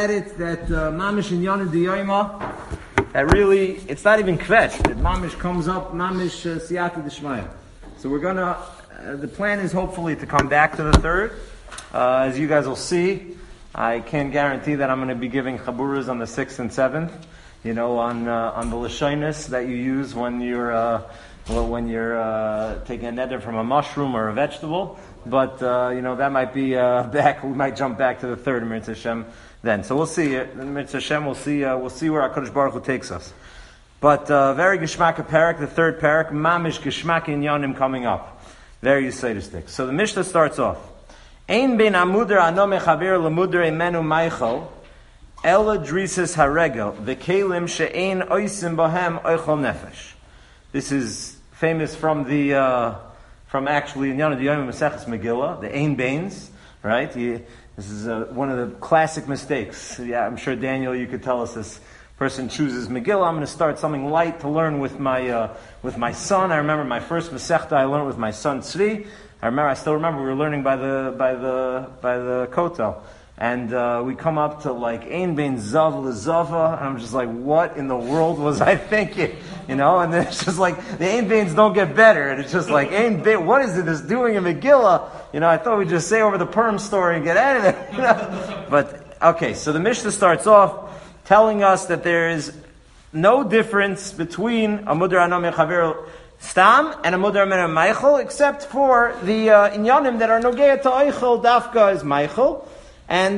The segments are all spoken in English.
It's that mamish in Yonah Diyoima, that really, it's not even kvetch. That mamish comes up, mamish siyata d'shmaya. So we're gonna, the plan is hopefully to come back to the third. As you guys will see, I can't guarantee that I'm going to be giving chaburas on the 6th and 7th. You know, on the lashonis that you use when you're taking a neder from a mushroom or a vegetable. But that might be back. We might jump back to the third Mitzvah Hashem then. So we'll see. Mitzvah Hashem, we'll see where HaKadosh Baruch Hu takes us. But very geshmak parak, the third parak, mamish geshmak inyanim coming up. Very yisaitistic. So the Mishnah starts off. Ein ben amuder ano mechaber lemuder emenu meichel ela drisis haregel v'kelim she'ein oisim bahem oichol nefesh. This is famous from actually in Yonah Diyoim Maseches Megillah, the Ein Bains, right? This is one of the classic mistakes. Yeah, I'm sure Daniel, you could tell us this. Person chooses Megillah. I'm going to start something light to learn with my son. I remember my first Masechta I learned with my son Tzvi. I still remember we were learning by the Kotel. And we come up to like Ein Bein Zav L'Zava, and I'm just like, what in the world was I thinking? You know, and then it's just like, the Ein Beins don't get better, and it's just like, Ein Bein, what is it that's doing in Megillah? You know, I thought we'd just say over the Purim story and get out of there. You know? But, okay, so the Mishnah starts off telling us that there is no difference between a Mudar Anom Yechaver Stam and a Mudar Anom Meichel, except for the Inyanim that are Nogea to Eichel, Dafka is Meichel, and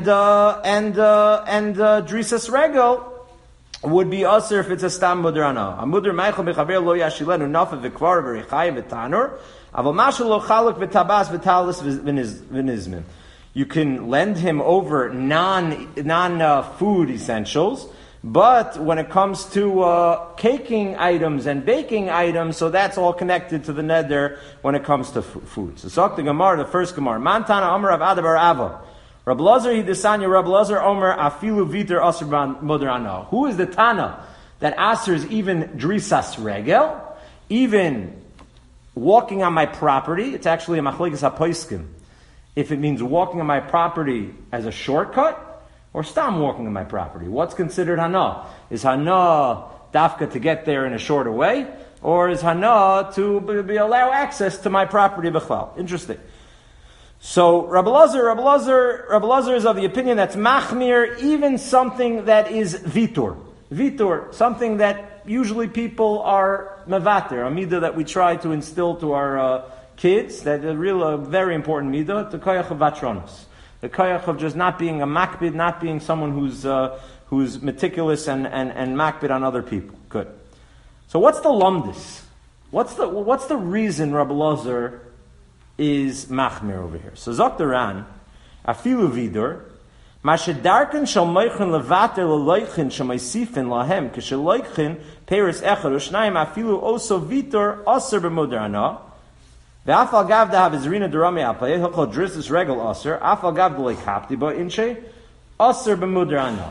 Drisas Regel would be usher if it's a Stam Mudar Ana. A Mudar Meichel Bechaver Lo Yashilenu Nafa V'Kvar V'Rechai V'Tanur Aval Mashal Lo Chaluk V'Tabas V'Talis V'Nizmin. You can lend him over non-food essentials, but when it comes to caking items and baking items, so that's all connected to the neder when it comes to food. So Sok the Gemara, the first Gemara. Mantana Omer of Adabar Ava. Rab Lazar Hidesanya, Rab Lazar Omer Afilu Viter Asr Modrana. Who is the Tana that asers even Drisas Regel, even walking on my property? It's actually a Machlekes HaPoiskim. If it means walking on my property as a shortcut, or stam walking on my property. What's considered hana? Is hana dafka to get there in a shorter way, or is hana to allow access to my property b'chlal? Interesting. So Rabbi Lazar is of the opinion that's machmir, even something that is vitor. Vitor, something that usually people are mevater, a midah that we try to instill to our kids, that a very important midah, the koyach of vatronos. The koyach of just not being a makbid, not being someone who's meticulous and makbid on other people. Good. So what's the lumdis? What's the reason Rabbi Lazar is machmir over here? So Zok the Ran, afilu vidur, mashedarkan shal moichin levater leloichin shemaisifin lahem kisheloichin peris echad ushnayim afilu oso vidur aser b'modar ana. V'afal gav da havizrina derami apay hechol drissus regel aser afal gav d'lei kapti bo inche aser b'mudar ana.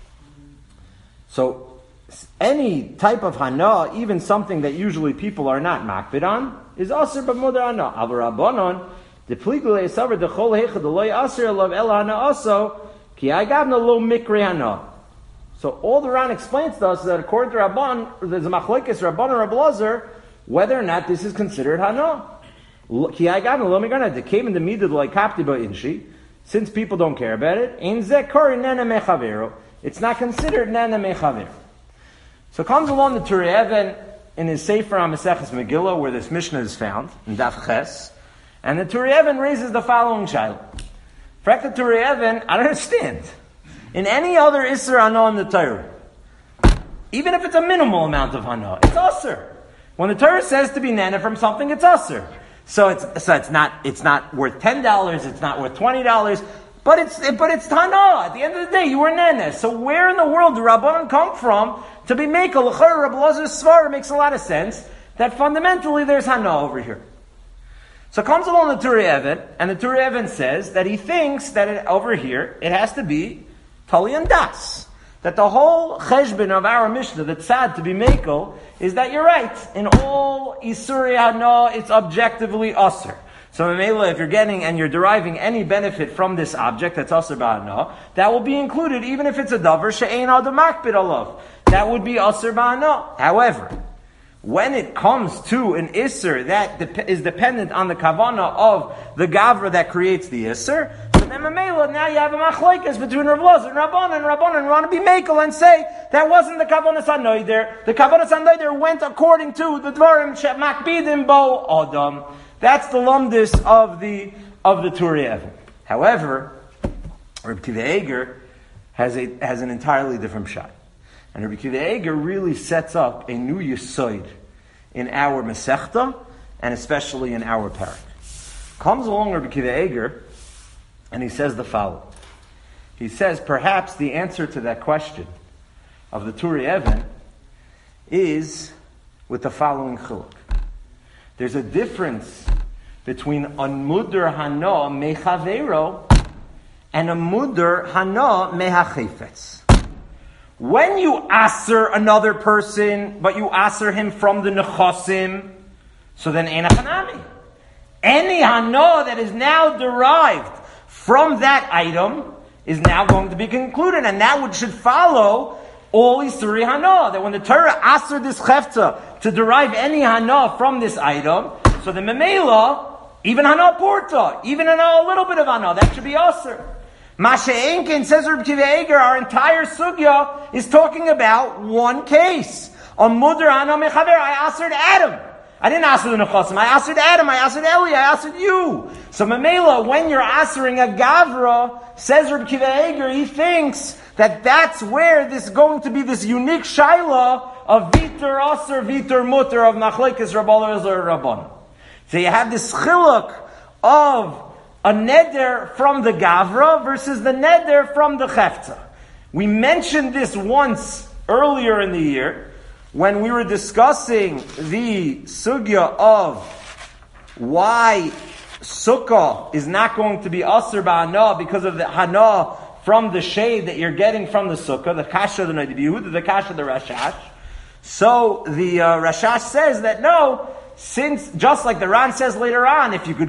So any type of hana, even something that usually people are not makbid on, is aser b'mudar ana. Al rabbanon depligu leisaver dechol hechad d'lei aser alav el hana aso ki agavna lo mikri hana. So all the Ran explains to us is that according to Rabban, there's a machlekes Rabban and Rabbi Lazar whether or not this is considered hana. Since people don't care about it, it's not considered nana mechaver. So comes along the Turei Even in his Sefer on Maseches Megillah, where this Mishnah is found in Daf Ches, and the Turei Even raises the following child. For the Turei Even, I don't understand. In any other Isser Hana in the Torah, even if it's a minimal amount of Hana, it's Asr. When the Torah says to be nana from something, it's Asr. So it's not worth $10, it's not worth $20, but it's Tana. At the end of the day, you were nene. So where in the world do Rabbanan come from to be mekel? L'chayr Rabbi Lazar's svara makes a lot of sense that fundamentally there's Hana over here. So comes along the Turei Even, and the Turei Even says that he thinks that over here it has to be Tali and Das. That the whole cheshbon of our Mishnah, that's sad to be mekel, is that you're right. In all Isurei Hana, it's objectively Asr. So Mamela, if you're getting and you're deriving any benefit from this object that's Asr Ba'ana, that will be included even if it's a davar she'ein adam makbid alav. That would be Asr Ba'ana. However, when it comes to an Isser that is dependent on the Kavanah of the Gavra that creates the Isser, so then Mamela, now you have a machlokes between Rav Elazar and Rabbanan want to be makel and say that wasn't the Kavanah Sanoider. The Kavanah Sanoider went according to the Dvarim Makbidim Bo Adam. That's the lumdis of the Turei Even. However, Reb Kiva Eger has an entirely different shot. And Rabbi Kiva Eger really sets up a new yisoid in our Masechta, and especially in our parak. Comes along Rabbi Kiva Eger, and he says the following. He says, perhaps the answer to that question of the Turei Even is with the following chiluk. There's a difference between a mudar hana mechavero and a mudar hana mehachefetz. When you aser another person, but you aser him from the nechasim, so then ein hanami. Any hana that is now derived from that item is now going to be concluded, and that should follow all Isuri hana. That when the Torah aser this chefta to derive any hana from this item, so the memela, even hana porta, even a little bit of hana, that should be aser. Masha'enkin, says Reb Kiva Eger, our entire sugya is talking about one case. A mudar hana mechaver, I asered Adam. I didn't aser the nechasim, I asered Adam, I asered Eli, I asered you. So Mamela, when you're asering a gavra, says Reb Kiva Eger, he thinks that that's where this is going to be this unique shaila of vitor aser, vitor mutter, of machlokes Reb Elazar Rabbanan. So you have this chiluk of a neder from the Gavra versus the neder from the Chefta. We mentioned this once earlier in the year when we were discussing the sugya of why Sukkah is not going to be Asr Ba'ana because of the Hana from the shade that you're getting from the Sukkah, the Kasha of the Noda B'Yehuda, the Kasha of the Rashash. So the Rashash says that no, since, just like the Ran says later on, if you could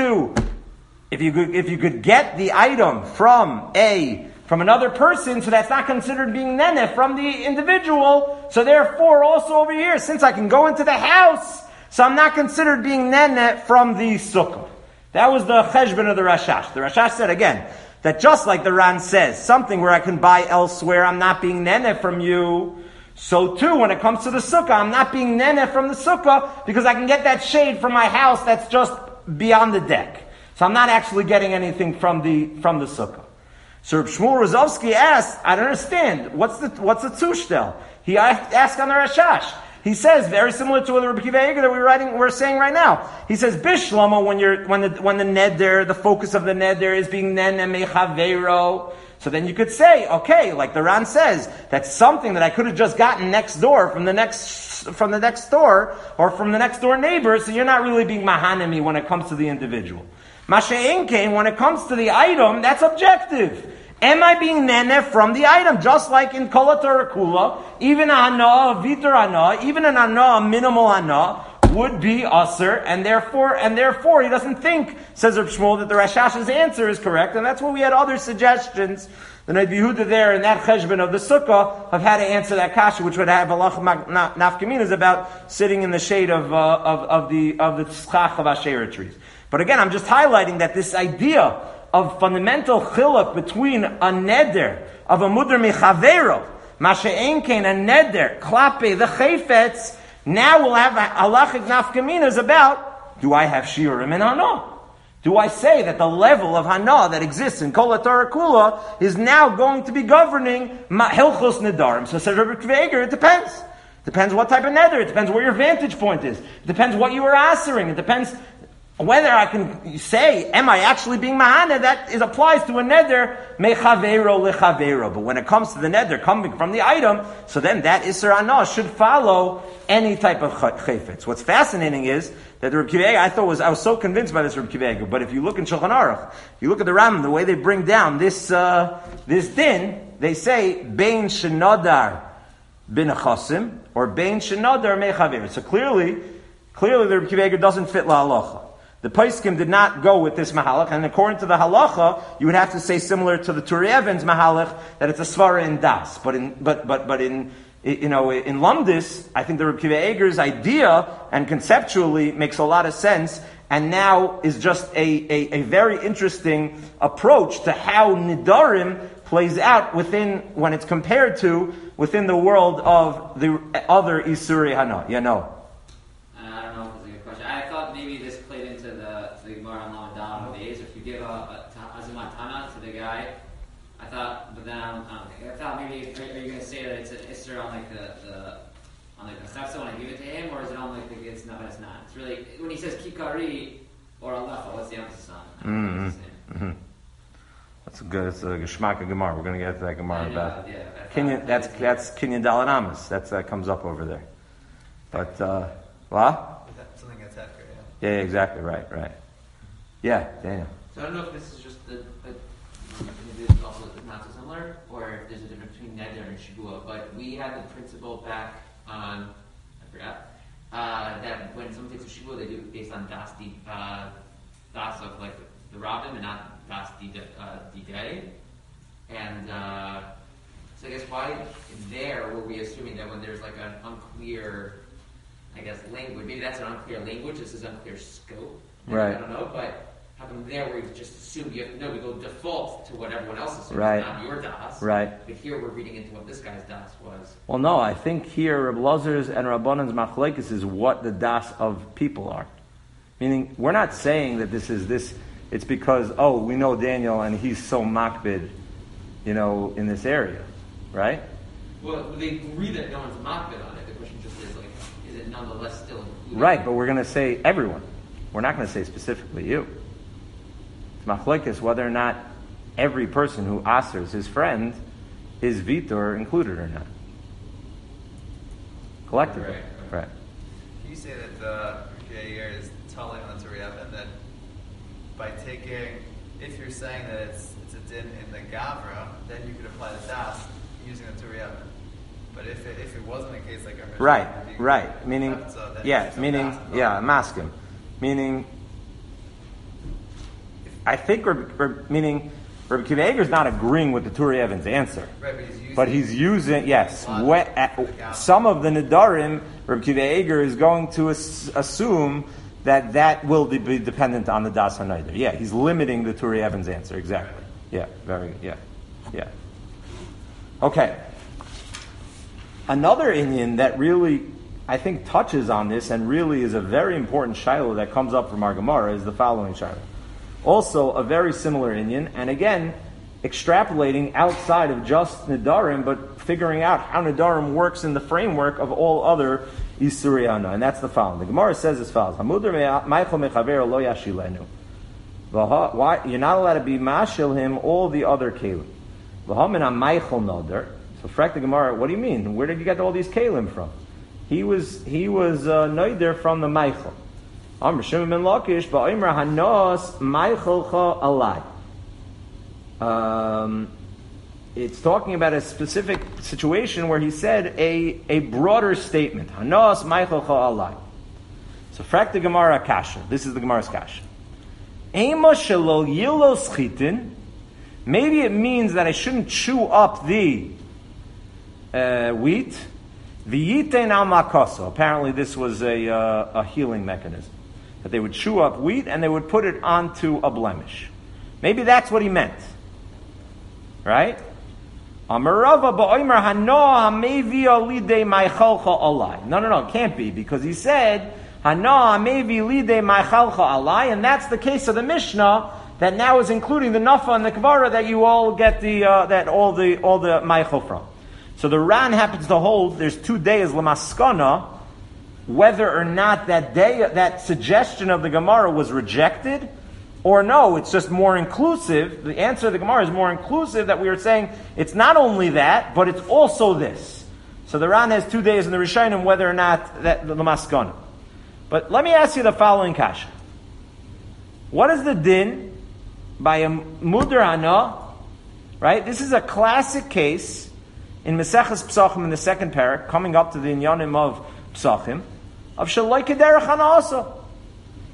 get the item from another person, so that's not considered being neneh from the individual, so therefore also over here, since I can go into the house, so I'm not considered being neneh from the sukkah. That was the cheshbon of the Rashash. The Rashash said again, that just like the Ran says, something where I can buy elsewhere, I'm not being neneh from you, so too, when it comes to the sukkah, I'm not being neneh from the sukkah because I can get that shade from my house that's just beyond the deck. So I'm not actually getting anything from the sukkah. So Reb Shmuel Rozovsky asked, I don't understand, what's the tushtel? He asked on the Rashash. He says, very similar to the Reb Kiva Eger that we're saying right now. He says, Bishlama, when the neder, the focus of the neder is being neneh mechavero. So then you could say, okay, like the Ran says, that's something that I could have just gotten next door from the next door or from the next door neighbor. So you're not really being mahanemi when it comes to the individual. Masha'enkein, when it comes to the item, that's objective. Am I being neneh from the item? Just like in Kol HaTorah Kula, even a hana, vitor hana, even an hana, a minimal hana, would be aser, and therefore he doesn't think, says Reb Shmuel, that the Rashash's answer is correct, and that's why we had other suggestions. The Noda B'Yehuda there in that cheshbon of the sukkah have had to answer that kasha, which would have halacha nafkaminas about sitting in the shade of the tzchach of Asherah trees. But again, I'm just highlighting that this idea of fundamental chiluk between a neder of a mudar mechavero, masha'enkein a neder klape the chayfetz. Now we'll have halachic nafkaminas about, do I have shiurim in hana? Do I say that the level of hana that exists in Kol HaTorah Kula is now going to be governing hilchos nedarim? So says Rabbi Kiva Eger, it depends. Depends what type of neder. It depends where your vantage point is. It depends what you are answering. It depends whether I can say, am I actually being mahana? That applies to a neder, mechavero lechavero. But when it comes to the neder coming from the item, so then that Isser Anah should follow any type of chayfetz. What's fascinating is that the Reb Kiva Eger, I was so convinced by this Reb Kiva Eger, but if you look in Shulchan Aruch, you look at the Rambam, the way they bring down this din, they say, bein shenadar bin achasim, or bein shenadar mechavero. So clearly the Reb Kiva Eger doesn't fit la halacha. The Poskim did not go with this mahalach, and according to the halacha, you would have to say similar to the Turei Evan's mahalach that it's a svara in das. But in Lumdis, I think the Reb Kiva Eger's idea and conceptually makes a lot of sense, and now is just a very interesting approach to how Nidarim plays out when it's compared to within the world of the other Isurei Hana. I don't know if it's a good question. I thought maybe this played into the Gemara on Lamadam of the A's. If you give a Azumat Tana to the guy, I thought maybe are you going to say that it's an Isser on like the Chefza when I give it to him, or is it on like it's not? It's not. It's really when he says Kikari or Alefa. What's the emphasis on? That's a good. It's a Geshmaka Gemara. We're going to get to that Gemara about Kinyan. That's Kinyan Dalan Amos. That comes up over there. But what? Something that's accurate. Yeah, exactly. Right. Yeah, Daniel. So I don't know if this is just maybe it's also not so similar, or if there's a difference between Neder and Shavua. But we had the principle back on, I forgot, that when someone takes a Shavua, they do it based on das of like the Rabbin and not das day. And so I guess why there were we assuming that when there's like an unclear, I guess, language, maybe that's an unclear language, this is unclear scope. Right. I don't know, but how come there where we just assume we go default to what everyone else assumes, right. Not your das. Right. But here we're reading into what this guy's das was. Well, no, I think here Reb Lazar's and Rabbanan's machlekes is what the das of people are. Meaning, we're not saying that this is this. It's because we know Daniel and he's so makbid, in this area, right? Well, they agree that no one's makbid on it. The question just is is it nonetheless still included? Right, but we're going to say everyone. We're not going to say specifically you. It's machlekes whether or not every person who asers his friend is vitor included or not. Collectively, right. Can you say that the Yeir is telling on the Turei Even that by taking, if you're saying that it's a din in the Gavra, then you could apply the das using the Turei Even. But if it wasn't a case like a right, meaning maskim, meaning I think meaning Rabbi Kiva Eger is not agreeing with the Turei Evan's answer, right? But he's using some of the Nidarim. Rabbi Kiva Eger is going to assume that will be dependent on the Das HaNeider. Yeah, he's limiting the Turei Evan's answer exactly. Yeah, yeah. Okay. Another Inyan that really, I think, touches on this and really is a very important shiloh that comes up from our Gemara is the following shiloh. Also, a very similar Inyan, and again, extrapolating outside of just Nidarim, but figuring out how Nidarim works in the framework of all other Isurei Hana, and that's the following. The Gemara says as follows: Hamudar Meichel mechaver lo yashilenu. Why you're not allowed to be mashil him all the other kelim. V'hamin Meichel Nodar. So, frak the Gemara, what do you mean? Where did you get all these kelim from? He was noider from the Meichel. Amr Shimon ben Lakish ba'imra hanos Meichelcha alai. It's talking about a specific situation where he said a broader statement. Hanos Meichelcha alai. So, frak the Gemara kasha. This is the Gemara's kasha. Ema shelo yilo schitin. Maybe it means that I shouldn't chew up the wheat. V'yitein al makoso. Apparently, this was a healing mechanism that they would chew up wheat and they would put it onto a blemish. Maybe that's what he meant, right? Amarava ba'omer hanoah mevi alidei ma'ichalcha alai. No, it can't be because he said hanoah mevi lidei ma'ichalcha alai, and that's the case of the Mishnah that now is including the nafa and the kvara that you all get the all the ma'ichl from. So the Ran happens to hold there's 2 days lamaskana, whether or not that suggestion of the Gemara was rejected, or no, it's just more inclusive. The answer of the Gemara is more inclusive, that we are saying it's not only that, but it's also this. So the Ran has 2 days in the Rishonim, whether or not that the lamaskana. But let me ask you the following kasha. What is the din by a mudar hana? Right? This is a classic case in Meseches Psachim in the second parak, coming up to the inyanim of Psachim, of Shaloi Kederech Hana also.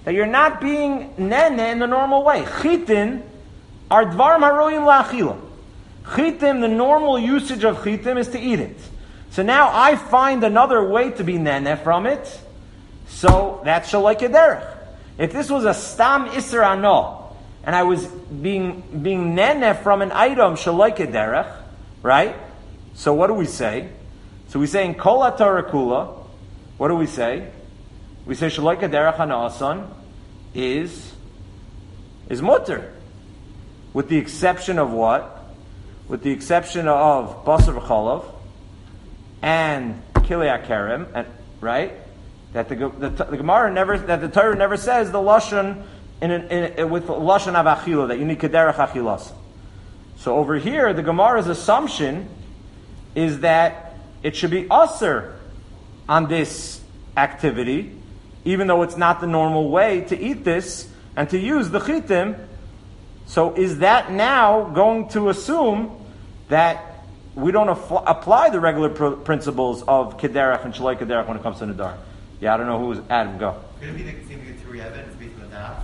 that you're not being nene in the normal way. Chitin are dvarim haroyim la'achila. Chitim, the normal usage of chitim is to eat it. So now I find another way to be nene from it. So that's shaloi kederech. If this was a stam iser ano, and I was being nene from an item shaloi kederech, right? So what do we say? So we say in kol haTorah kula, what do we say? We say shaloi kederech hana'asan is mutter. With the exception of what? With the exception of basar v'cholav and kilei hakerem, and right? That the Gemara never, that the Torah never says the lashon with lashon of achila, that you need kederech achilas. So over here, the Gemara's assumption is that it should be aser on this activity, even though it's not the normal way to eat this and to use the chitim. So is that now going to assume that we don't apply the regular principles of kederech and shaloi kederech when it comes to nadar? Yeah, I don't know who's Adam. Go. Could it be the same thing to evidence based on the das?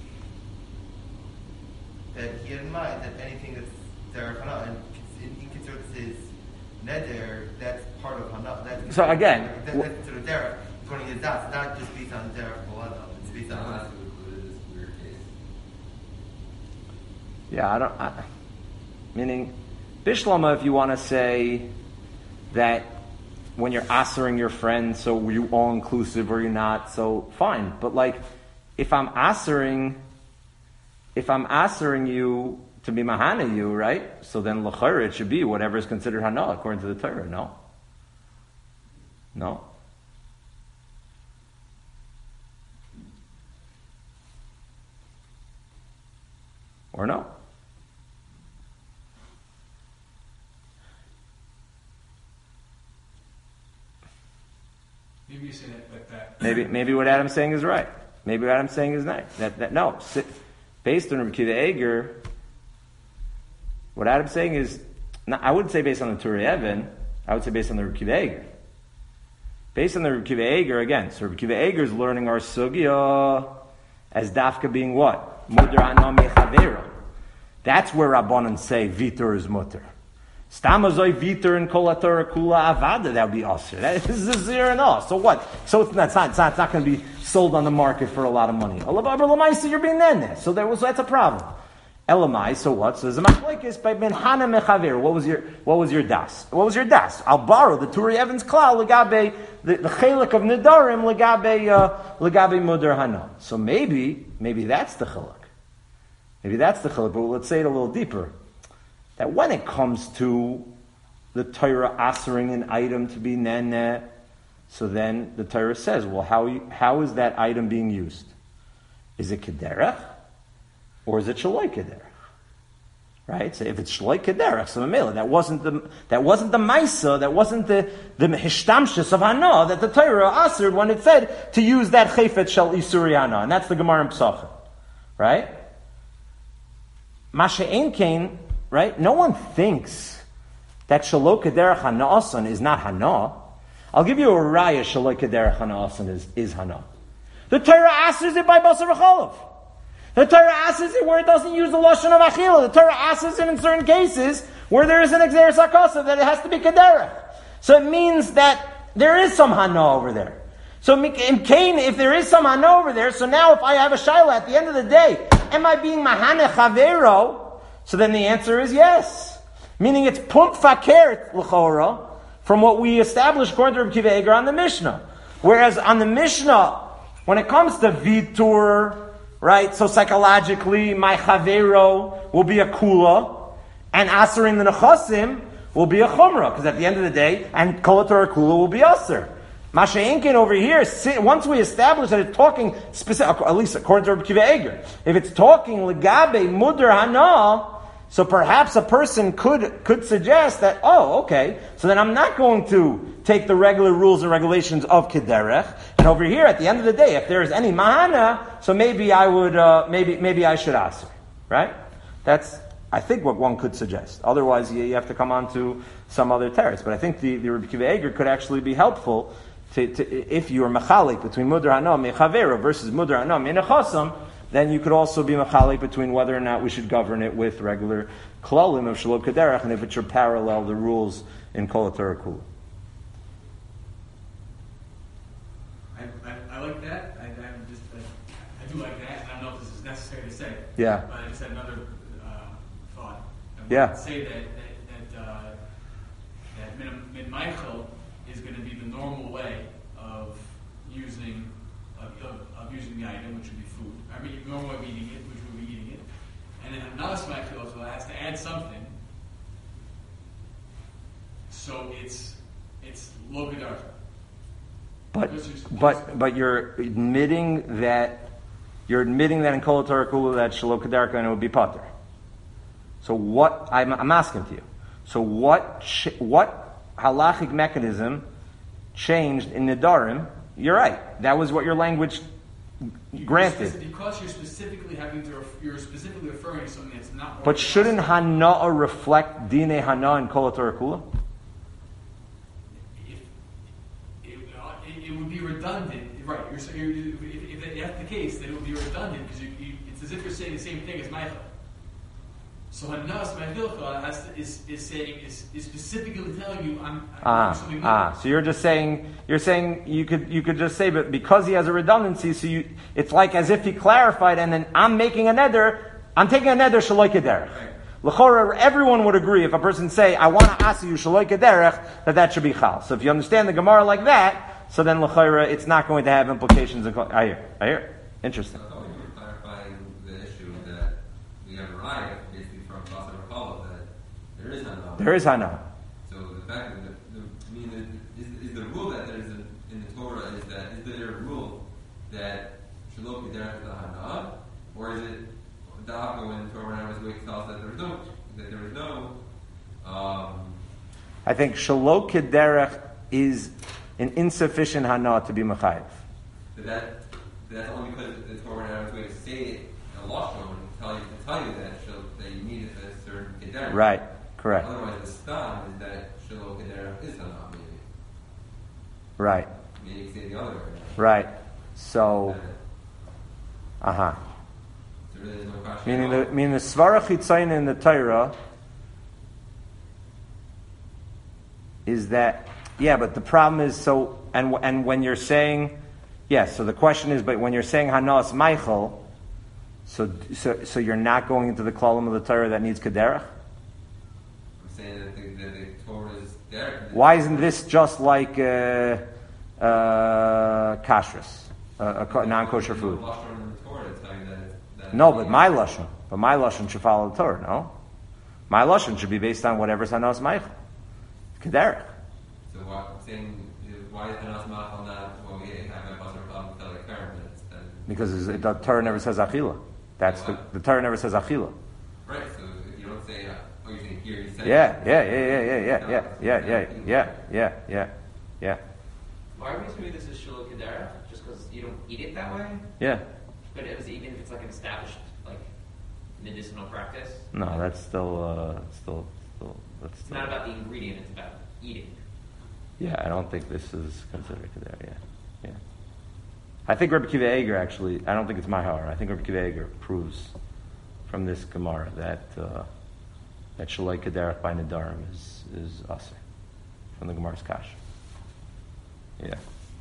That he had in mind that anything that's derech hana and in considered his neder, that's part of hana. That's So again, that's considered derech. It's one of his das, not just based on derech bolada. It's based on hana. Yeah, meaning bishlama, if you want to say that when you're asering your friend, so you all inclusive or you're not, so fine. But like, if I'm asering you to be mahana you, right? So then l'chayr it should be whatever is considered hana according to the Torah. No. Or no. Maybe you say that like that. Maybe what Adam's saying is right. Maybe what Adam's saying is right. Based on Rabbi Akiva Eiger, what Adam's saying is, I wouldn't say based on the Turei Even, I would say based on the Rabbi Akiva Eiger. Based on the Rabbi Akiva Eiger, again, so Rabbi Akiva Eiger is learning our sugya as dafka being what? Muder hana mechavero. That's where Rabbanan say vitur is mutter. Stamazoi vitur and kol haTorah kula avada, that would be aser. This is a zero and all. So what? So it's not going to be sold on the market for a lot of money. So you're being then. So that's a problem. Elamai, so what? So there's a machlokes by ben hana mechaver. What was your das? What was your das? I'll borrow the Turei Even's klal legabe the chelik of nedarim legabe muder hana. So maybe that's the chiluk. Maybe that's the chiluk. But let's say it a little deeper. That when it comes to the Torah asering an item to be nene, so then the Torah says, well, how is that item being used? Is it kederech? Or is it shaloi kederech? Right? So if it's shaloi kederech, so memela, that wasn't the maisa, that wasn't the hishtamshus of hana that the Torah asered when it said to use that chayfet shel isuri hana, and that's the Gemara in Pesachim. Right? Masha ein kain. Right? No one thinks that shaloi kederech hana'asan is not hana. I'll give you a raya shaloi kederech hana'asan is hana. The Torah asks it by basar v'cholav. The Torah asks it where it doesn't use the lashon of achila. The Torah asks it in certain cases where there is an exeris hakasav that it has to be kederech. So it means that there is some hana over there. So in Cain, if there is some hana over there, so now if I have a shaila at the end of the day, am I being mahane chavero? So then the answer is yes. Meaning it's punt fakert l'chora from what we established according to Rabbi Akiva Eiger on the Mishnah. Whereas on the Mishnah, when it comes to vitur, right, so psychologically, my chavero will be a kula, and asering the nechasim will be a chumrah, because at the end of the day, and kol haTorah kula will be aser. Masha Inkin over here, once we establish that it's talking specific, at least according to Rabbi Akiva Eiger, if it's talking legabe muder hana, so perhaps a person could suggest that, oh, okay, so then I'm not going to take the regular rules and regulations of kederech, and over here, at the end of the day, if there is any mahana, so maybe I would, maybe I should ask, right? That's, I think, what one could suggest. Otherwise, you have to come on to some other terrace. But I think the Rabbi Akiva Eiger could actually be helpful if you are machalik between mudar hana mechavera versus mudar hana menachasam, then you could also be machalik between whether or not we should govern it with regular klalim of shalom kaderach, and if it should parallel the rules in kol Torah kula. I like that. I do like that. I don't know if this is necessary to say. Yeah. But I just had another thought. I Yeah. would say that min Michael is going to be the normal way of using the item, which would be food. I mean, the normal way of eating it, which would be eating it. And then Hanas Michael also has to add something. So it's lo gedarka. But you're admitting that in kol Torah kula that shelo kedarka and it would be pater. So what I'm asking to you? So what halachic mechanism changed in Nidarim? You're right. That was what your language granted. Because you're specifically referring to something that's not. But shouldn't Hana'a reflect Dine Hana in Kol Torah Kula? It would be redundant, right? If that's the case, then it would be redundant because it's as if you're saying the same thing as Michael. So Hanas Ma'ilcha is specifically telling you I'm doing something more. So you're saying you could just say, but because he has a redundancy, so it's like as if he clarified, and then I'm taking a neder shaloi kederech. L'chora, everyone would agree if a person say, I want to ask you shaloi kederech, that should be chal. So if you understand the Gemara like that, so then l'chora, it's not going to have implications. I hear. Interesting. I thought you were clarifying the issue that we have arrived basically from Basar Apollo that there is Hana. There is Hana. So the fact that is the rule that there is in the Torah is there a rule that Shalom Kederach is the Hana, or is it the opposite when the Torah was going to tell us that there is no I think Shalom Kederach is an insufficient Hana to be Mechayev. That's only because the Torah was going to say it in a law show and tell you that you need a certain Kederach. Right, correct. Otherwise, the stam is that Shalom Kederach is Hana, maybe. Right. Maybe you can say the other way. Right. So, So really there's no question. meaning the Svara Chitzayin in the Torah is that, but the problem is, and when you're saying, so the question is, but when you're saying Hanas Michael, so you're not going into the klalim of the Torah that needs Kederach? I'm saying that the Torah is there. Why isn't this just like kashrus, non-kosher food? No, but my lashon should follow the Torah. No, my lashon should be based on whatever's Hanas Michael, Kederach. So what I'm saying is, why is Hanas Michael not when we have a Basar Apollo tell the current? Because the Torah never says achila. That's the Torah never says achila. Right. So if you don't say, you're saying here, you say. Yeah. Why are we assuming this is Shulot Kedara? Just because you don't eat it that way? Yeah. But it was even if it's like an established medicinal practice. No, that's still. It's not about the ingredient; it's about eating. Yeah, I don't think this is considered Kedara. Yeah. I think Rabbi Kiva Eger actually. I don't think it's Mahar. I think Rabbi Kiva Eger proves from this Gemara that Shaloi Kederach by Nedarim is Aser from the Gemara's Kash. Yeah.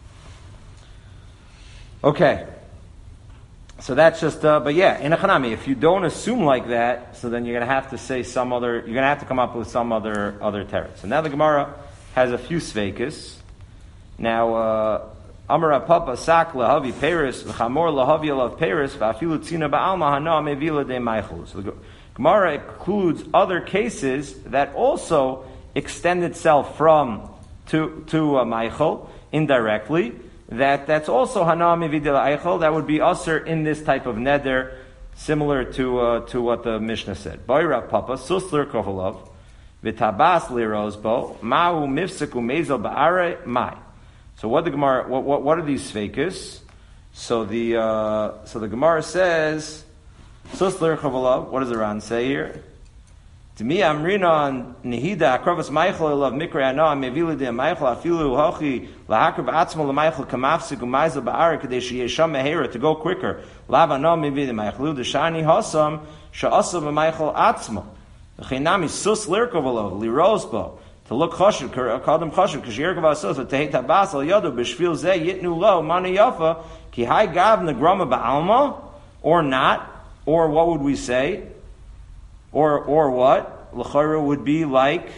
Okay. So that's just, in a Chanami, if you don't assume like that, so then you're going to have to say you're going to have to come up with some other teretz. So now the Gemara has a few sveikas. Now, Amar Papa Sak lahavi Paris, Chamor lahavi alav Paris, va'afilu tzina ba'alma hana mevila de maichul. So the Gemara includes other cases that also extend itself from to maichul indirectly. That's also hana mevidila eichel. That would be usher in this type of neder, similar to what the Mishnah said. Boira Papa susler koholov v'tabas lirozbo ma'u mifseku mezel ba'are mai. So what the Gemara? What are these sveikus? So the Gemara says susler koholov. What does the Ran say here? To me, Amrina Nehida Akrovas Michael Elav Mikra Ana Mevili De Michael Afilu Hochi Lahakrav Atzmo LaMichael Kamafsik Umayzel Ba'ar Kadesh Yesham Mehera to go quicker. Lav Ana Mevili Michael the Shani Hasam Sha'asam Michael Atzmo. The Chinami Sus Lirkovalo Lirosbo to look Choshev Kadam Choshev Kashirkav Asos Tehet Tabas Al Yadu B'Shvil Zeh Yitnu Lo Mani Yafa Ki Hai Gav Negrama Ba'alma or not, or what would we say? Or what? L'chayra would be like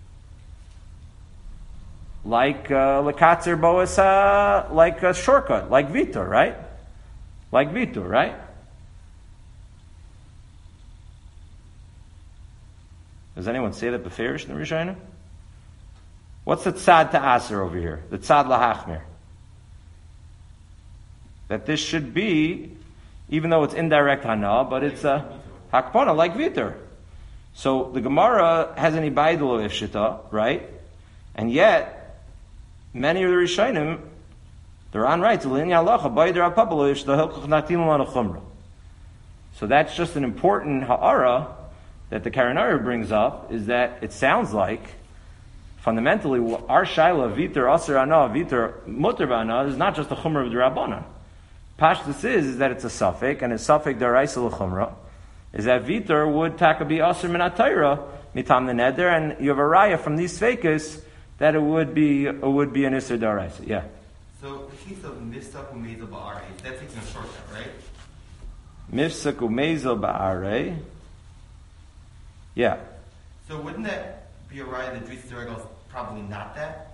lekatzer boas, like a shortcut, like vitor, right? Like vitor, right? Does anyone say that beferish in the Rishonim? What's the tzad to aser over here? The tzad lahachmer. That this should be, even though it's indirect hana, but it's a hakpana, like vitor. So the Gemara has an ibaydul of ifshita, right? And yet, many of the Rishonim, they're on right. So that's just an important ha'ara that the Karanara brings up, is that it sounds like, fundamentally, our shaila, vitor, aser ana, vitor, muter ba'ana, is not just a chumrah of the Rabbanan. Pashtus is that it's a suffix, and a suffix deraisa l'chumrah, is that vitor would taka be aser min atayra mitam the neder, and you have a raya from these fekas that it would be an iser deraisa. Yeah. So the case of mifsak umezel ba'arei, that's taking a shortcut, right? Mifsak umezel ba'arei. Yeah. So wouldn't that be a raya that Dris Zeragel is probably not that?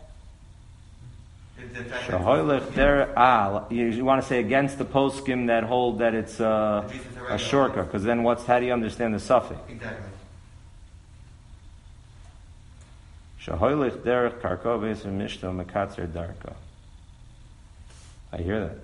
Shahoylech there. You want to say against the poskim that hold that it's a shortcut, because then how do you understand the suffix? Exactly. Shahoylech derech karkoves and mishto mekatzer darka. I hear that.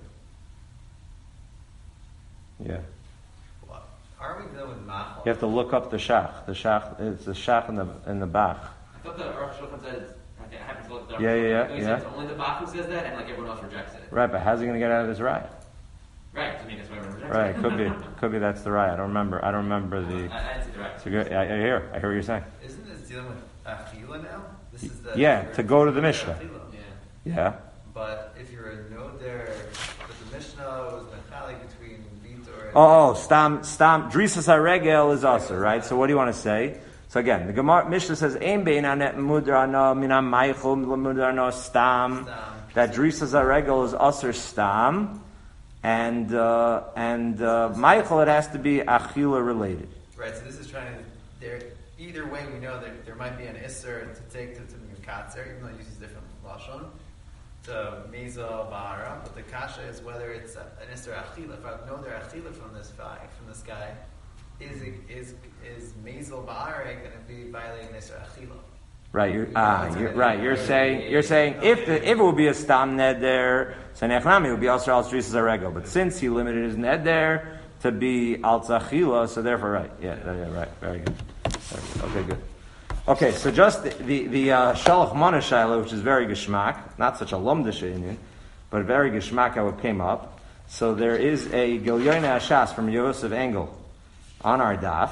Yeah. Well, are we done with machal? You have to look up the shach. The shach, it's the shach in the Bach. I thought the Rosh Shulchan said, I happen to look at the Yeah. It's only the Bach who says that, and like everyone else rejects it. Right, but how's he going to get out of this riot? Right, I mean, that's why everyone rejects Right, it. could be that's the riot. I don't remember the. I didn't see the right. It's a good, I hear what you're saying. Isn't this dealing with achila now? This is the To go to the Mishnah. Achila. Yeah. But if you're a node there, but the Mishnah was mechalik between vitor and Stam Drisas HaRegel is also, right? So what do you want to say? So again, the Gemara Mishnah says, Ein bein anet mudrano minam maichel mudrano stam. That Drisas HaRegel is aser stam. And Michael, it has to be achila related. Right, so this is trying to, either way we know that there might be an isser to take to the katzer, even though it uses different lashon, to mezal ba'ara, but the kasha is whether it's an isser achila. If I know they're achila from this guy, is mezal ba'ara going to be violating isser achila? Right, You're saying if it would be a stam neder, so nechnami would be also al Drisas HaRegel. But since he limited his neder to be al tzachila, so therefore right. Yeah, right. Very good. Okay, good. Okay, so just the shalach mana shaila, which is very geshmak, not such a lumdish union, but very geshmak how it came up. So there is a Gilyoina Ashas from Yosef Engel on our daf.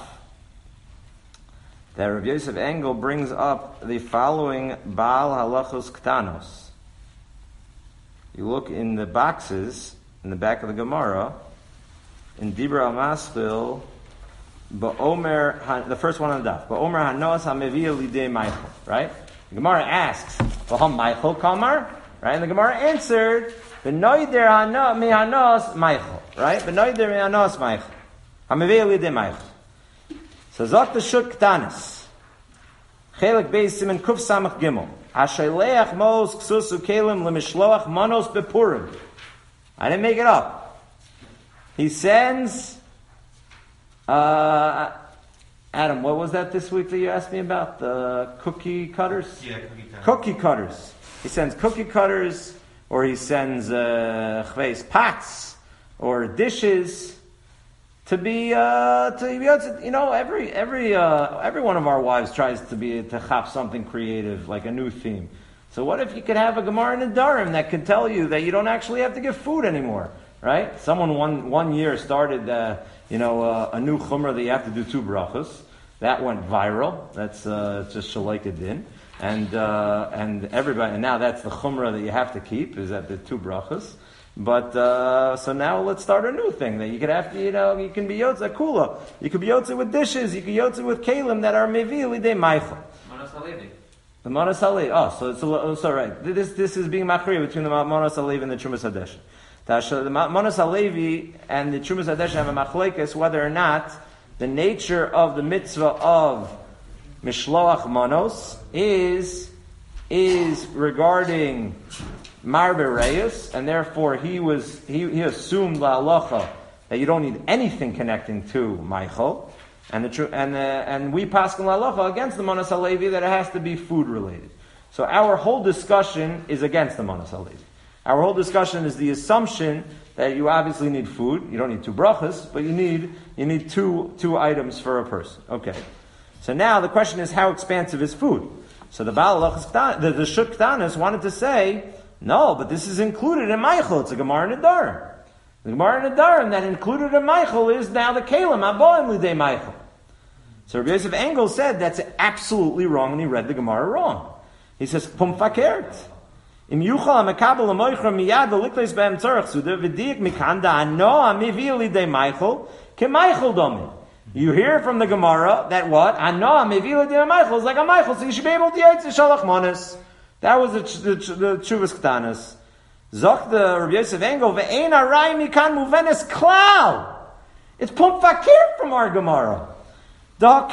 That Rav Yosef Engel brings up the following Baal Halachos Ktanos. You look in the boxes in the back of the Gemara, in Dibra Amaspil, Ba'omer, the first one on the daf, Ba'omer Hanos HaMeviyah Lidei Michael, right? The Gemara asks, V'ham Michael Kamar? Right? And the Gemara answered, B'noider Hana Mihanos Michael, right? B'noider Mihanos Michael. HaMeviyah Lidei Michael. So Zok the Shut Ktanis. Chelik Beis Simen Kuf Samach Gimel. Hashayleach Mos Ksusu Kelim Lemishloach Manos Bepurim. I didn't make it up. He sends, Adam, what was that this week that you asked me about? The cookie cutters? Yeah, cookie cutters. Cookie cutters. He sends cookie cutters, or he sends pots, or dishes, to be every one of our wives tries to have something creative, like a new theme. So what if you could have a Gemara in Nedarim that can tell you that you don't actually have to give food anymore, right? Someone one year started a new chumrah that you have to do 2 brachos. That went viral. That's just Shalaika Din. And everybody, and now that's the chumrah that you have to keep, is that the 2 brachas. But, so now let's start a new thing, that you could have to, you can be yotze kula. You could be yotze with dishes, you could yotze with kalim that are mevi lidei meichel. Manos Halevi. The Manos Halevi. Oh, so right. This is being machriya between the Manos Halevi and the Trumas Hadesh. The Manos Halevi and the Trumas Hadesh have a machlekes whether or not the nature of the mitzvah of Mishloach Manos is regarding Marbe Reyes, and therefore he assumed la halacha that you don't need anything connecting to Meichel, and we paskin la halacha against the Manos Halevi that it has to be food related. So our whole discussion is against the Manos Halevi. Our whole discussion is the assumption that you obviously need food. You don't need 2 brachas, but you need two items for a person. Okay. So now the question is, how expansive is food? So the Shut Ktanis wanted to say, no, but this is included in Meichel. It's a Gemara Nedarim. The Gemara Nedarim that included in Meichel is now the Kalim Aboim Lidei Meichel. So Rabbi Yosef Engel said that's absolutely wrong, and he read the Gemara wrong. He says, Pum fakert. Im yuchal ha-mekabel ha-moichra miyad v'likleis b'em tzorach suda v'diik mikanda ano ha-mivi lidei Meichel ke-Meichel domi. You hear from the Gemara that what? Ano ha-mivi lidei Meichel is like a Meichel, so you should be able to yotze shalach manas. That was the Tshuvas Ktanas. Zoch the Rabbi Yosef Engel ve'ein arai mikan muvenes klal. It's pum fakir from our Gemara. What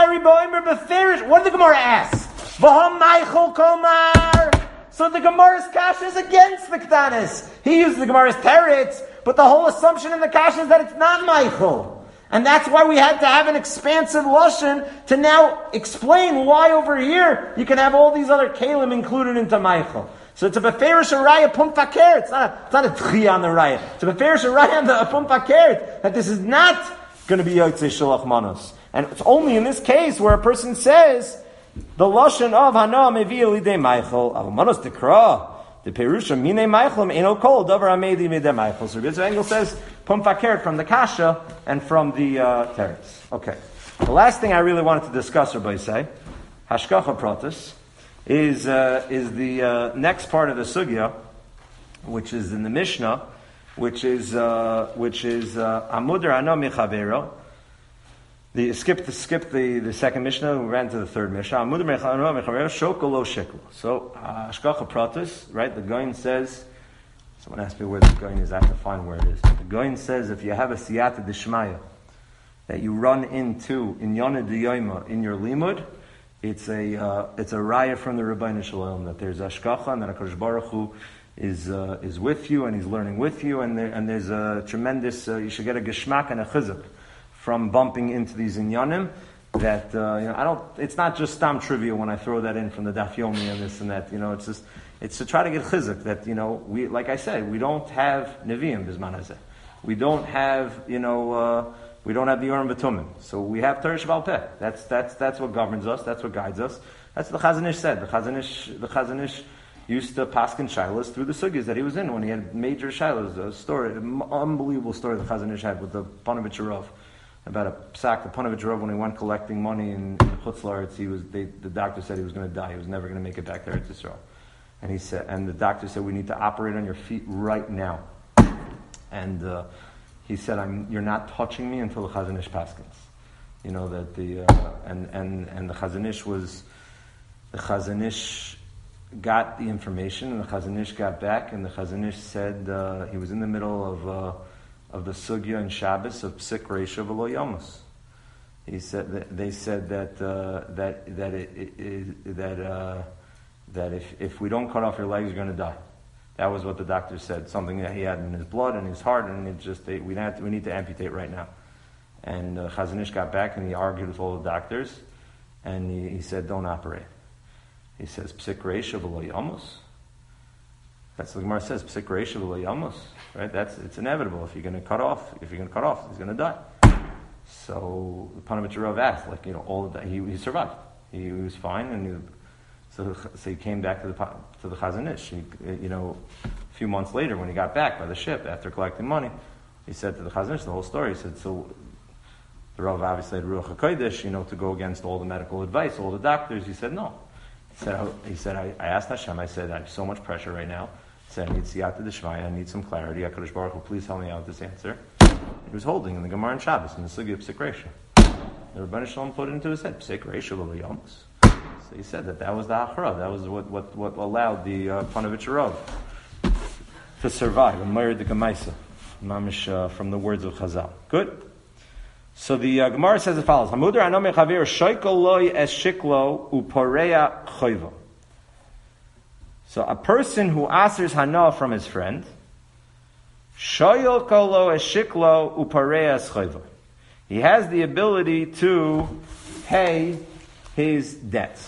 did the Gemara ask? V'ham Meichel komar. So the Gemara's kasha is against the Ktanis. He used the Gemara's teretz, but the whole assumption in the kasha is that it's not Meichel. And that's why we had to have an expansive lashon to now explain why over here you can have all these other kalim included into Meichel. So it's a beferish araya pum fakert. It's not a tchiyah on the raya. It's a beferish araya on the pum fakert that this is not going to be yotzei shalach manos. And it's only in this case where a person says the lashon of hana mevi lidei Meichel al manos dekra. The perusha mine Meichel eno kol davar amedi midei Meichel. So Rabbi Engel says pum fakert from the kasha and from the teretz. Okay. The last thing I really wanted to discuss, Rabbi say, hashkacha pratis, is the next part of the sugya, which is in the Mishnah, which is amudar ano michavero. Skip the second Mishnah. We ran to the third Mishnah. Amudar ano michavero shokolo sheklo. So hashkacha pratis, right? The Goin says. Someone asked me where the Goin is. I have to find where it is. The Goin says if you have a siyata d'shmaya that you run into in Yonah D'Yoyma in your limud, it's a raya from the Rebbeinu Shalom that there's ashkacha and that HaKadosh Baruch Hu is with you and he's learning with you and there's a tremendous you should get a geschmack and a chizuk from bumping into these inyanim that it's not just stam trivia when I throw that in from the Daf Yomi and this and that, it's to try to get chizuk that we, like I said, we don't have neviim bisman hazeh. We don't have we don't have the Urim V'Tumim. So we have Torah Sheba'al Peh. That's what governs us. That's what guides us. That's what the Chazon Ish said. The Chazon Ish used to paskin shilas through the sugyas that he was in when he had major shilas. A story, an unbelievable story the Chazon Ish had with the Panovich Rav about a psak. The Panovich Rav, when he went collecting money in Chutz La'aretz, the doctor said he was going to die. He was never going to make it back to Eretz Yisrael. And the doctor said, we need to operate on your feet right now. And he said, you're not touching me until the Chazon Ish paskins. That and the Chazon Ish got the information, and the Chazon Ish got back, and the Chazon Ish said he was in the middle of the sugya and Shabbos of psik reisha v'lo yamos. He said they said that if we don't cut off your legs, you're going to die. That was what the doctor said. Something that he had in his blood and his heart, and we need to amputate right now. And Chazon Ish got back and he argued with all the doctors, and he said, "Don't operate." He says, "Psik reisha v'lo yamos." That's what the Gemara says. Psik reisha v'lo yamos. Right? It's inevitable. If you're going to cut off, he's going to die. So the Panovich Rav asked, all of that. He survived. He was fine, and so he came back to the Chazon Ish. A few months later, when he got back by the ship after collecting money, he said to the Chazon Ish the whole story. He said, "So The Rav obviously had Ruach HaKodesh, to go against all the medical advice, all the doctors. He said, no. He said, I asked Hashem, I said, I have so much pressure right now. I said, I need siyata d'shmaya, I need some clarity. HaKadosh Baruch Hu, please help me out with this answer. He was holding in the Gemara and Shabbos, in the Sugi of Psik Reisha. The Rebbeinu Shalom put it into his head, Psik Reisha lo yomus. So he said that was the Achra, that was what allowed the Panovich Rav to survive, and Meir de Gemaisa, mamish from the words of Chazal. Good? So the Gemara says as follows: Hamudar anom mechavir shoykol loy es shiklo uporea choyvo. So a person who asers hana from his friend, shoykol lo es shiklo uporea es choyvo. He has the ability to pay his debts.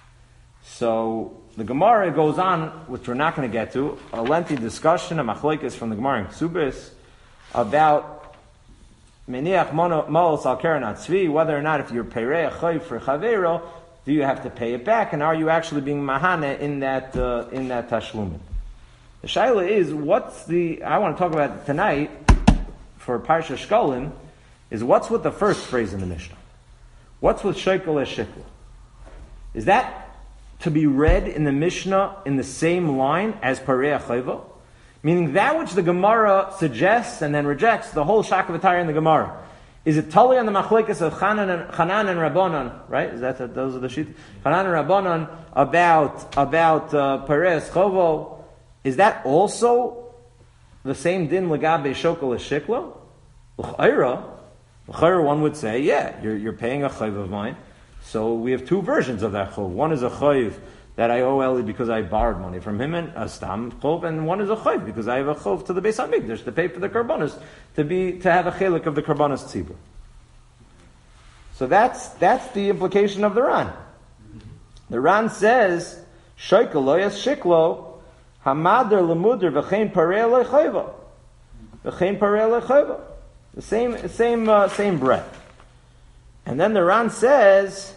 So the Gemara goes on, which we're not going to get to, a lengthy discussion, a machlokes from the Gemara in Ksubis, about Meniach Mo'os al Keren Atzvi, whether or not if you're Perei Choy for Chavero, do you have to pay it back, and are you actually being Mahane in that Tashlumin? The Shaila is, I want to talk about tonight, for Parsha Shkolim, is what's with the first phrase in the Mishnah? What's with Shekel Eshikla? Is that to be read in the Mishnah in the same line as Parei Chayva? Meaning that which the Gemara suggests and then rejects, the whole Shakavatari in the Gemara. Is it totally on the machlekes of Chanan and Rabbanan, right? Is that those are the sheet? Chanan and Rabbanan about Parei Chovo. Is that also the same din legabe Shekel Eshikla? L'chayra, one would say, yeah, you're paying a chayv of mine. So we have two versions of that chayv. One is a chayv that I owe Eli because I borrowed money from him, and a stam chayv, and one is a chayv because I have a chayv to the Beis Hamikdash to pay for the karbanos, to have a chelik of the karbanos tzibur. So that's the implication of the Ran. The Ran says, Shoykel loyas shiklo hamader lemuder v'chein parei lechayva v'chein parei lechayva. The same breath. And then the Ran says,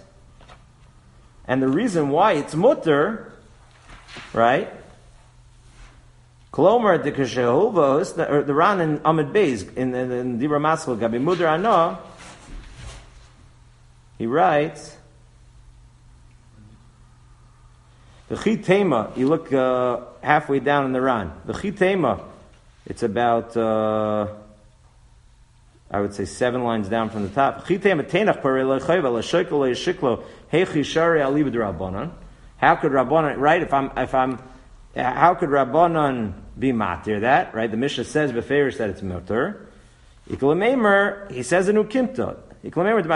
and the reason why it's mutter, right? Kolomar de Keshehovos, the Ran in Amid Beis, in Dibra Maskal, Gabi Muder Ana, he writes, the Chitema, you look halfway down in the Ran, the Chitema, it's about, I would say 7 lines down from the top. How could Rabbanan, right? How could Rabbanan be matir that? Right? The Mishnah says beferish that it's mutter. He says in Ukimta. The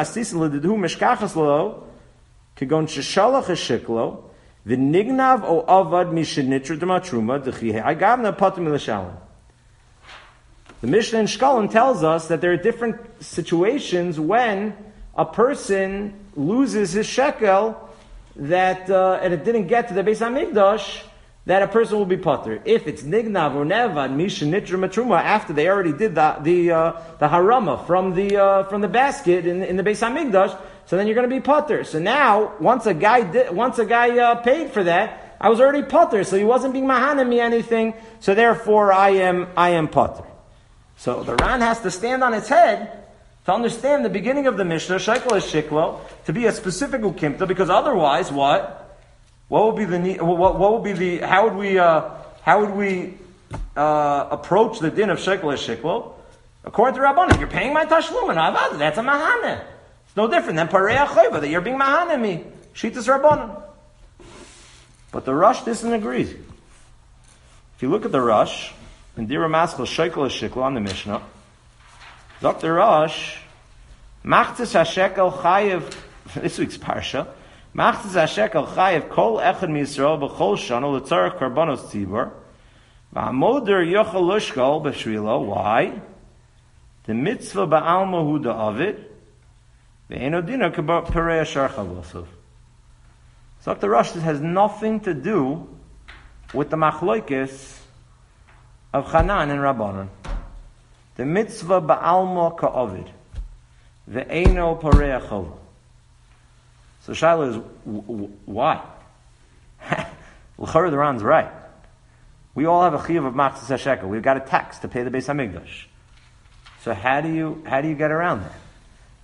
nignav o avad mishenitra dematruma dechi hagavna patim milashalim. The Mishnah in Shkolim tells us that there are different situations when a person loses his shekel that and it didn't get to the Beis Hamikdash, that a person will be potter. If it's nignav or nevad misha nitra matruma, after they already did the harama from the basket in the Beis Hamikdash, so then you're going to be potter. So now once a guy paid for that, I was already potter, so he wasn't being mahana me anything. So therefore I am potter. So the Ran has to stand on its head to understand the beginning of the Mishnah, Shekel is Shiklo, to be a specific ukimta, because otherwise, what would be how would we approach the din of Shekel is Shiklo? According to Rabbanan, you're paying my tashlum and avad, that's a mahane. It's no different than parei chayva, that you're being mahane me. Shitas Rabbanan. But the Rush disagrees. If you look at the Rush, in Dira Maskal Shekel Shiklo on the Mishnah, Dr. Rosh, Machtis HaShekel Chayev, this week's Parsha, Machtis HaShekel Chayev Kol Echad MiYisrael B'chol Shana L'tzarech Karbanos Tzibur, V'amoder Yochel Lushkol B'shvilo, why? The mitzvah Ba'alma Hu Da'avid, V'eino Dina K'bar Perei Ashar Chavosov. So Dr. Rosh, this has nothing to do with the machlokes of Chanan and Rabbanan. The mitzvah ba'alma ka'ovid. Ve'eino parei chova. So Shaila is, why? L'chara the Ran's right. We all have a chiyuv of machzis hashekel. We've got a tax to pay the Beis Hamikdash. So how do you get around that?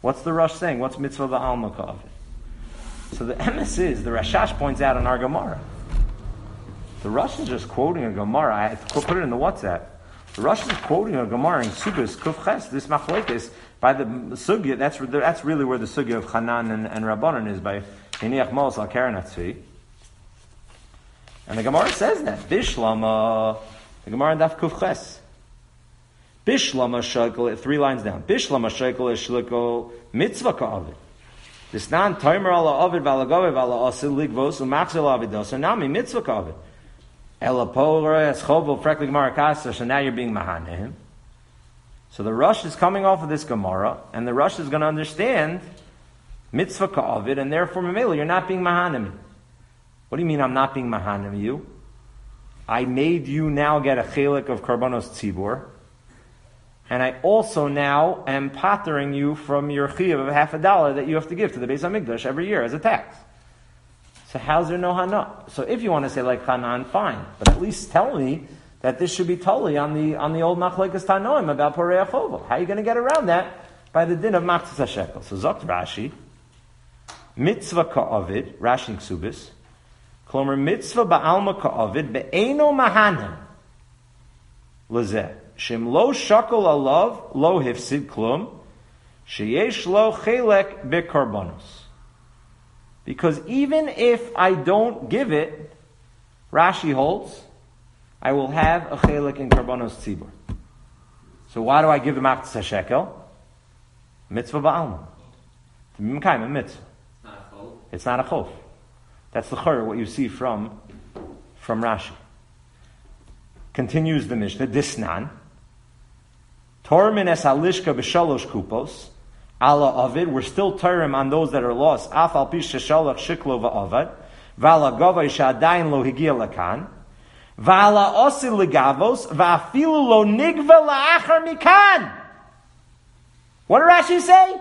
What's the Rosh saying? What's mitzvah ba'alma ka'avid? So the emes is, the Rashash points out in our Gemara. The Rosh is just quoting a Gemara. I put it in the WhatsApp. The Rosh is quoting a Gemara in Subis Kuf Ches, this machlekes, by the sugya. That's really where the sugya of Chanan and Rabbanan is, by Hiniach Mos al Karen Atzvi. And the Gemara says that Bishlama, the Gemara in Daf Kuf Ches. Bishlama shekel, 3 lines down. Bishlama shekel is shliko mitzvah ka'avid. This non timer ala avid valagav vala asil ligvos umachzel avidos. So now me mitzvah ka'avid. Ela pora es chovel freklig marakasa. So now you're being mahanehim. So the Rosh is coming off of this Gemara, and the Rosh is going to understand mitzvah ka'avid, and therefore memela you're not being mahanim. What do you mean I'm not being mahanim you? I made you now get a chelik of karbanos tzibur. And I also now am pattering you from your chiyuv of $50 that you have to give to the Beis HaMikdash every year as a tax. So how's there no hana? So if you want to say like Hanan, fine. But at least tell me that this should be totally on the old machlekes tanoim about Porei HaChovel. How are you going to get around that? By the din of Machzis HaShekel. So Zokt Rashi, mitzvah ka'avid, Rashi Ksubis, klomer mitzvah ba'alma ka'avid, be'eno mahanim, lezeh. Shem lo shakol alav lo hifsid klum sheyesh lo chelek bekarbanos. Because even if I don't give it, Rashi holds, I will have a chelek in karbanos tzibur. So why do I give the machzis hashekel? Mitzvah ba'alma. To be mekayim a mitzvah. It's not a chof. That's the chur, what you see from Rashi. Continues the Mishnah, Disnan. Tormin es halishka b'shalosh kupos, ala avid, we're still terim on those that are lost, af al pish sheshalach shiklo va'avad, v'ala gavay sha'adayin lo higia lakan, v'ala osi ligavos, v'afilu lo nigva la'achar mikan. What did Rashi say?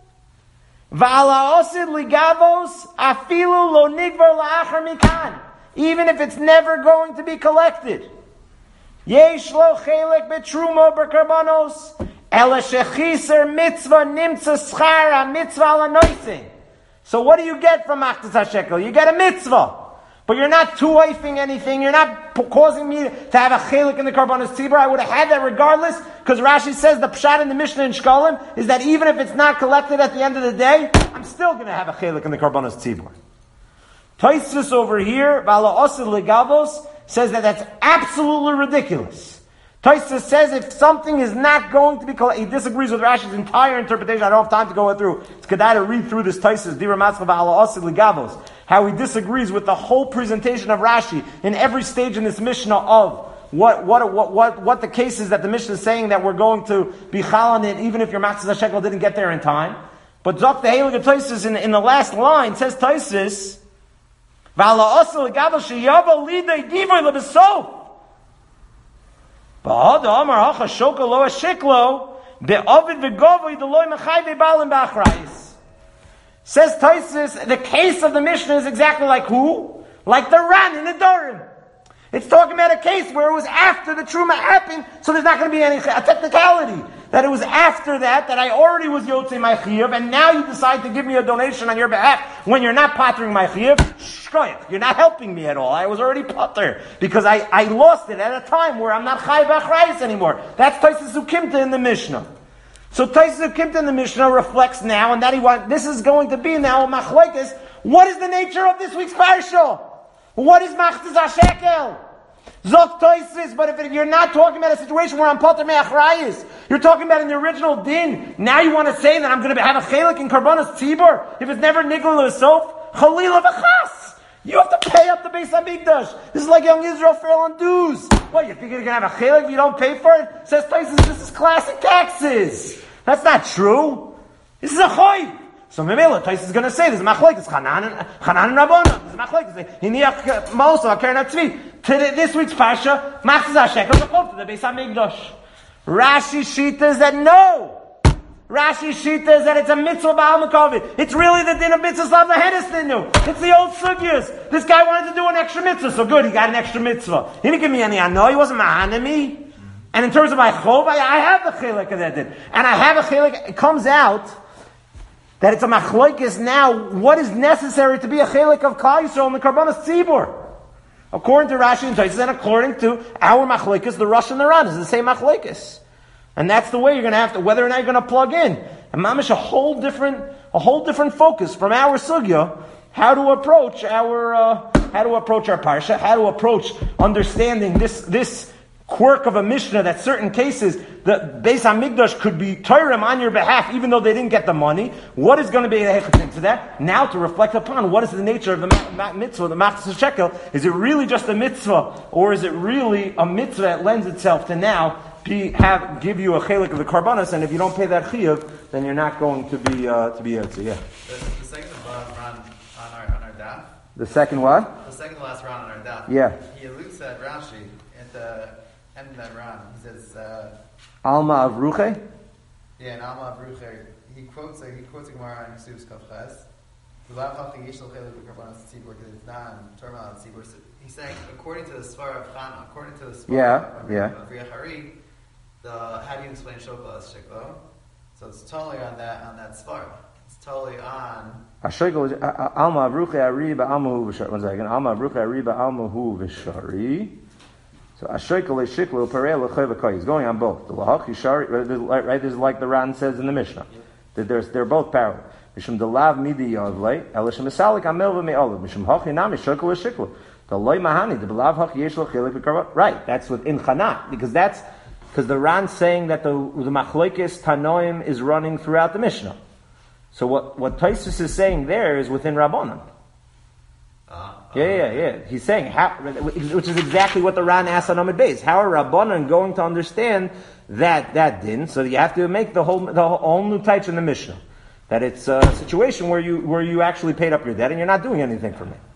V'ala osi ligavos, afilu lo nigva la'achar mikan. Even if it's never going to be collected. Yesh lo chelek betruma berkarbanos, ela shechiser mitzvah nimtza schara mitzvah alanoisin. So what do you get from Machzis HaShekel? You get a mitzvah. But you're not two-wifing anything. You're not causing me to have a chelek in the karbanos tzibur. I would have had that regardless, because Rashi says the pshat in the Mishnah in Shkolim is that even if it's not collected at the end of the day, I'm still going to have a chelek in the karbanos tzibur. Tosfos over here, vala osid legavos, says that that's absolutely ridiculous. Tosfos says if something is not going to be collected, he disagrees with Rashi's entire interpretation. I don't have time to go through. It's kedai to read through this Tosfos, Dibur Matzcha v'ala osid legavos, how he disagrees with the whole presentation of Rashi in every stage in this Mishnah of what the case is that the Mishnah is saying that we're going to be chal on it even if your Machzis HaShekel didn't get there in time. But Zok the Heilige Tosfos in the last line says Tosfos, V'ala osel legavos sheyava lidei divrei lebesof. Ba'ada amar hacha shoka lo hashiklo be'ovid v'govoi deloi mechai ve'balim b'achrayis. Says Tosfos, the case of the Mishnah is exactly like who? Like the Ran in the Dorim. It's talking about a case where it was after the Truma happened, so there's not going to be a technicality. That it was after that I already was Yotzei my Chiyuv, and now you decide to give me a donation on your behalf when you're not pattering my Chiyuv. Shkoyach, you're not helping me at all. I was already patter because I lost it at a time where I'm not Chai B'Achrayis anymore. That's Tosfos Ukimta in the Mishnah. So Tosfos Ukimta in the Mishnah reflects now, and that this is going to be now a machlekes. What is the nature of this week's parsha? What is Machzis HaShekel? Zok Tosfos, but if you're not talking about a situation where I'm pater me'achrayis, you're talking about in the original din. Now you want to say that I'm going to have a chelik in karbanos tzibur if it's never nigla l'sof? Chalila v'chas. You have to pay up the Beis HaMikdash. This is like young Israel fell on dues. What, you think you're going to have a chelik if you don't pay for it? Says Tosfos, this is classic taxes. That's not true. This is a choy. So Memela, Tosfos is going to say, this is machlekes, Chanan and Rabbanan. This is machlekes. Hiniach Moshe, Keren Atzvi. This week's Parsha, Machzis HaShekel, to the Beis HaMikdash. Rashi Shita is that no. Rashi Shita is that it's a mitzvah ba'al mekavit. It's really the din of mitzvah slav lahedis. It's the old sugyas. This guy wanted to do an extra mitzvah, so good, he got an extra mitzvah. He didn't give me any ano, he wasn't ma'anami. And in terms of my chov, I have the chilek of that din. And I have a chilek, it comes out that it's a machlokes now, what is necessary to be a chelik of Klal Yisrael in the Karbanos Tzibur? According to Rashi and Tosfos, and according to our machlokes, the Rosh and the Ran is the same machlokes. And that's the way you're going to have to, whether or not you're going to plug in. And mamish, a whole different focus from our sugya, how to approach our parsha, how to approach understanding this quirk of a Mishnah that certain cases the Beis Hamikdash could be Torah on your behalf even though they didn't get the money. What is going to be the hechetim to that? Now to reflect upon what is the nature of the mitzvah, the machzor shekel. Is it really just a mitzvah, or is it really a mitzvah that lends itself to now give you a chelik of the karbanos, and if you don't pay that chiyuv, then you're not going to be yotze. Yeah. The second run on our daf. The second what? The second last run on our daf. Yeah. He alludes to Rashi at the end of that run. He says, Alma Avruche? Yeah, in Alma Avruche. He quotes a Gemara in Yisuf Kavches. He's saying, according to the Svara of Chana, according to the Svara of Riyachari, how do you explain Shokla as Shiklo? So it's totally on that Svara. It's totally on. Alma Avruche Ariba Almahu Vishari. One second. Alma Avruche Ariba Almahu Vishari. So Ashaykel Shiklo Parel Lechevakai. He's going on both. The Lahach Yishari, right? This is like the Ran says in the Mishnah. That they're both parallel. Mishum Delav Midi Yavlei, Elishim Misalik Amel V'Me'olav. Mishum Hachi Nami Shaykel Shiklo. The Loi Mahani, the Belav Hachi Yesh Lo Chelik V'Karvat. Right. That's within Chanat. Because the Ran's saying that the Machlokes Tanoim is running throughout the Mishnah. So what Tosfos is saying there is within Rabbanan. Yeah. He's saying, which is exactly what the Ran asked on Amud Beis. How are Rabbanan going to understand that din? So you have to make the whole new taich in the Mishnah. That it's a situation where you actually paid up your debt and you're not doing anything for me.